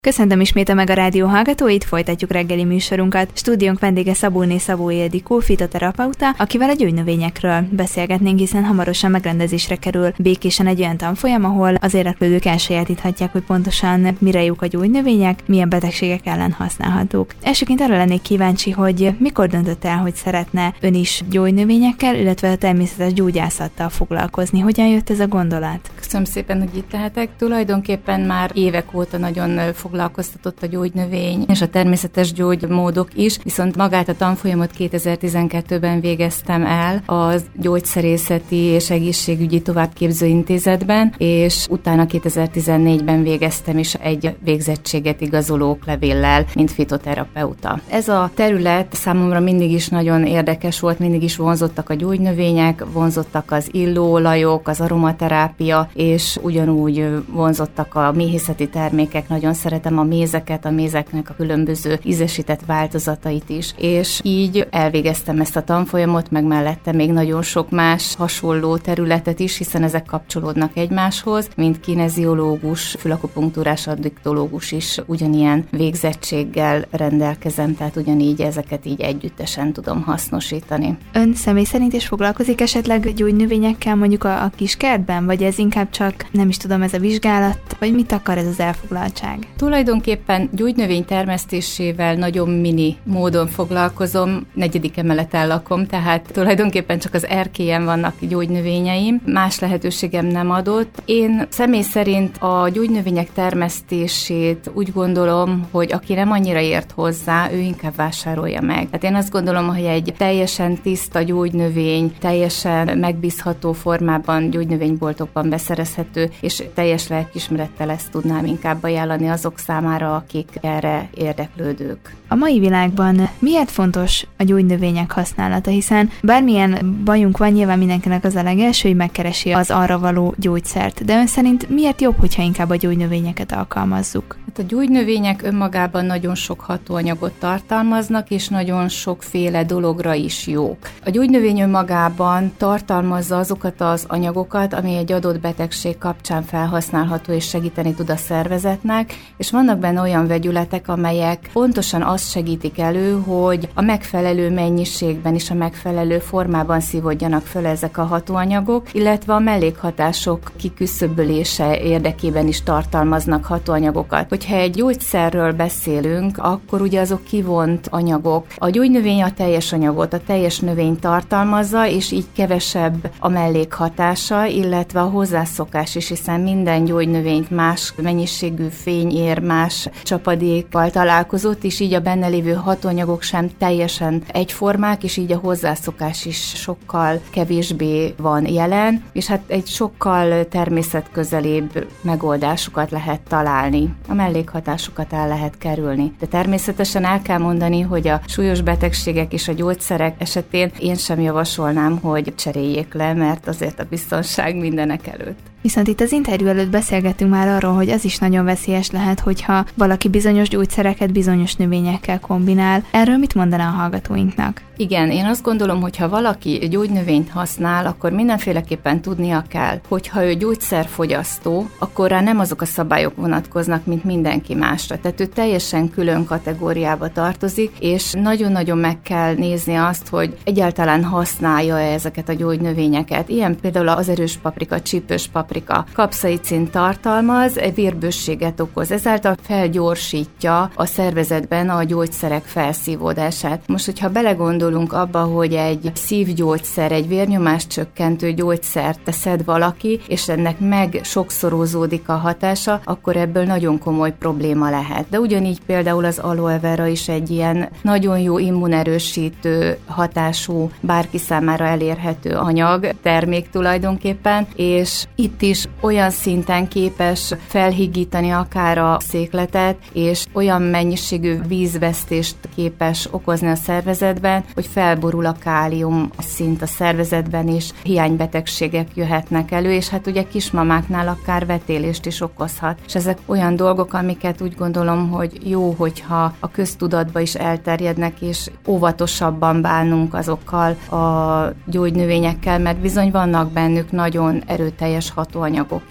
Köszöntöm ismét a Mega Rádió hallgatóit, folytatjuk reggeli műsorunkat. Stúdiónk vendége Szabóné Szabó Ildikó, fitoterapeuta, akivel a gyógynövényekről beszélgetnénk, hiszen hamarosan megrendezésre kerül Békésen egy olyan tanfolyam, ahol az érdeklődők elsajátíthatják, hogy pontosan mire jók a gyógynövények, milyen betegségek ellen használhatók. Elsőként arra lennék kíváncsi, hogy mikor döntött el, hogy szeretne ön is gyógynövényekkel, illetve a természetes gyógyászattal foglalkozni. Hogyan jött ez a gondolat? Köszönöm szépen, hogy itt lehetek. Tulajdonképpen már évek óta nagyon foglalkoztatott a gyógynövény és a természetes gyógymódok is, viszont magát a tanfolyamot 2012-ben végeztem el a Gyógyszerészeti és Egészségügyi Továbbképző Intézetben, és utána 2014-ben végeztem is egy végzettséget igazoló oklevéllel, mint fitoterapeuta. Ez a terület számomra mindig is nagyon érdekes volt, mindig is vonzottak a gyógynövények, vonzottak az illóolajok, az aromaterápia, és ugyanúgy vonzottak a méhészeti termékek. Nagyon szeretem a mézeket, a mézeknek a különböző ízesített változatait is, és így elvégeztem ezt a tanfolyamot, meg mellette még nagyon sok más hasonló területet is, hiszen ezek kapcsolódnak egymáshoz, mint kineziológus, fülakupunktúrás addiktológus is ugyanilyen végzettséggel rendelkezem, tehát ugyanígy ezeket így együttesen tudom hasznosítani. Ön személy szerint is foglalkozik esetleg gyógynövényekkel mondjuk a kiskertben, vagy ez inkább csak, nem is tudom, ez a vizsgálat, vagy mit akar ez az elfoglaltság? Tulajdonképpen gyógynövény termesztésével nagyon mini módon foglalkozom, 4. emeleten lakom, tehát tulajdonképpen csak az erkélyen vannak gyógynövényeim, más lehetőségem nem adott. Én személy szerint a gyógynövények termesztését úgy gondolom, hogy aki nem annyira ért hozzá, ő inkább vásárolja meg. Hát én azt gondolom, hogy egy teljesen tiszta gyógynövény, teljesen megbízható formában gyógynövényboltokban beszerezhető, és teljes lelkiismerettel ezt tudnám inkább ajánlani azok számára, akik erre érdeklődők. A mai világban miért fontos a gyógynövények használata, hiszen bármilyen bajunk van, nyilván mindenkinek az a legelső, hogy megkeresi az arra való gyógyszert, de ön szerint miért jobb, hogyha inkább a gyógynövényeket alkalmazzuk? Hát a gyógynövények önmagában nagyon sok hatóanyagot tartalmaznak, és nagyon sokféle dologra is jók. A gyógynövény önmagában tartalmazza azokat az anyagokat, ami egy adott betegség kapcsán felhasználható és segíteni tud a szervezetnek, és vannak benne olyan vegyületek, amelyek pontosan azt segítik elő, hogy a megfelelő mennyiségben és a megfelelő formában szívódjanak föl ezek a hatóanyagok, illetve a mellékhatások kiküszöbölése érdekében is tartalmaznak hatóanyagokat. Hogyha egy gyógyszerről beszélünk, akkor ugye azok kivont anyagok. A gyógynövény a teljes anyagot, a teljes növény tartalmazza, és így kevesebb a mellékhatása, illetve a hozzászokás is, hiszen minden gyógynövényt más mennyiségű fény ér, más csapadékkal találkozott, és így a benne lévő hatóanyagok sem teljesen egyformák, és így a hozzászokás is sokkal kevésbé van jelen, és hát egy sokkal természetközelébb megoldásokat lehet találni. A mellékhatásokat el lehet kerülni. De természetesen el kell mondani, hogy a súlyos betegségek és a gyógyszerek esetén én sem javasolnám, hogy cseréljék le, mert azért a biztonság mindenek előtt. Viszont itt az interjú előtt beszélgettünk már arról, hogy az is nagyon veszélyes lehet, hogyha valaki bizonyos gyógyszereket bizonyos növényekkel kombinál. Erről mit mondaná a hallgatóinknak? Igen, én azt gondolom, hogy ha valaki gyógynövényt használ, akkor mindenféleképpen tudnia kell, hogy ha ő gyógyszerfogyasztó, akkor rá nem azok a szabályok vonatkoznak, mint mindenki másra. Tehát ő teljesen külön kategóriába tartozik, és nagyon-nagyon meg kell nézni azt, hogy egyáltalán használja-e ezeket a gyógynövényeket. Ilyen például az erős paprika, csípős paprika kapszaicin tartalmaz, vérbősséget okoz, ezáltal felgyorsítja a szervezetben a gyógyszerek felszívódását. Most, hogyha belegondolunk abba, hogy egy szívgyógyszer, egy vérnyomás csökkentő gyógyszert szed valaki, és ennek meg sokszorozódik a hatása, akkor ebből nagyon komoly probléma lehet. De ugyanígy például az aloe vera is egy ilyen nagyon jó immunerősítő hatású, bárki számára elérhető anyag, termék tulajdonképpen, és itt is olyan szinten képes felhigítani akár a székletet, és olyan mennyiségű vízvesztést képes okozni a szervezetben, hogy felborul a kálium szint a szervezetben, és hiánybetegségek jöhetnek elő, és hát ugye kismamáknál akár vetélést is okozhat. És ezek olyan dolgok, amiket úgy gondolom, hogy jó, hogyha a köztudatba is elterjednek, és óvatosabban bánunk azokkal a gyógynövényekkel, mert bizony vannak bennük nagyon erőteljes hatóanyagok is.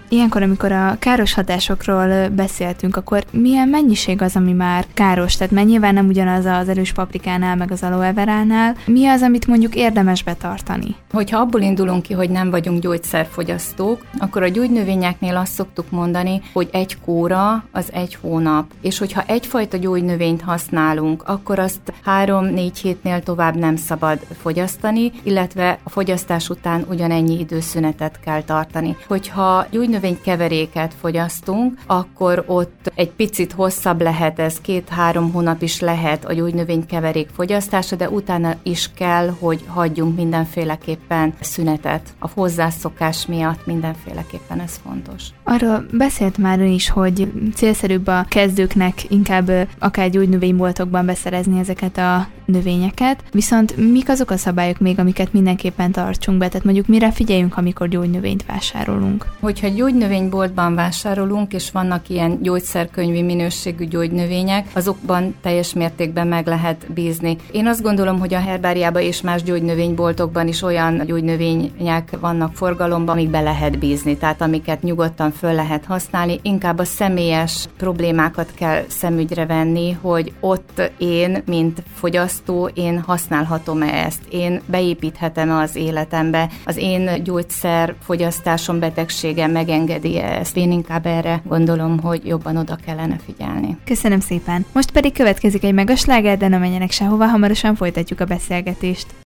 Ilyenkor, amikor a káros hatásokról beszéltünk, akkor milyen mennyiség az, ami már káros? Tehát mert nyilván nem ugyanaz az erős paprikánál, meg az aloe veránál. Mi az, amit mondjuk érdemes betartani? Hogyha abból indulunk ki, hogy nem vagyunk gyógyszerfogyasztók, akkor a gyógynövényeknél azt szoktuk mondani, hogy egy kóra az 1 hónap. És hogyha egyfajta gyógynövényt használunk, akkor azt 3-4 hétnél tovább nem szabad fogyasztani, illetve a fogyasztás után ugyanennyi időszünetet kell tartani. Hogyha gyógynövénykeveréket fogyasztunk, akkor ott egy picit hosszabb lehet ez, 2-3 hónap is lehet a gyógynövénykeverék fogyasztása, de utána is kell, hogy hagyjunk mindenféleképpen szünetet. A hozzászokás miatt mindenféleképpen ez fontos. Arról beszélt már ön is, hogy célszerűbb a kezdőknek inkább akár gyógynövényboltokban beszerezni ezeket a növényeket, viszont mik azok a szabályok még, amiket mindenképpen tartsunk be, tehát mondjuk mire figyeljünk, amikor gyógynövényt vásárolunk? Hogyha gyógynövényboltban vásárolunk, és vannak ilyen gyógyszerkönyvi minőségű gyógynövények, azokban teljes mértékben meg lehet bízni. Én azt gondolom, hogy a herbáriában és más gyógynövényboltokban is olyan gyógynövények vannak forgalomban, amikbe lehet bízni, tehát amiket nyugodtan föl lehet használni. Inkább a személyes problémákat kell szemügyre venni, hogy ott én, mint fogyasztó, én használhatom-e ezt, én beépíthetem-e az életembe, az én gyógyszerfogyasztásom, betegségem megengedi-e ezt. Én inkább erre gondolom, hogy jobban oda kellene figyelni. Köszönöm szépen. Most pedig következik egy megasláger, de ne menjenek sehova, hamarosan folytatjuk a beszélgetést.